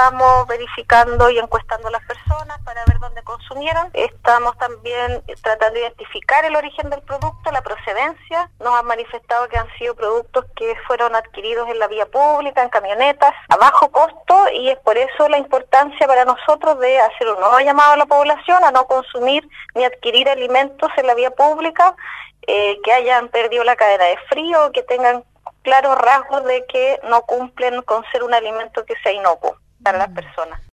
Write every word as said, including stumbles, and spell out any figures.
estamos verificando y encuestando a las personas para ver dónde consumieron. Estamos también tratando de identificar el origen del producto, la procedencia. Nos han manifestado que han sido productos que fueron adquiridos en la vía pública, en camionetas, a bajo costo, y es por eso la importancia para nosotros de hacer un nuevo llamado a la población a no consumir ni adquirir alimentos en la vía pública eh, que hayan perdido la cadena de frío, que tengan claros rasgos de que no cumplen con ser un alimento que sea inocuo para las personas.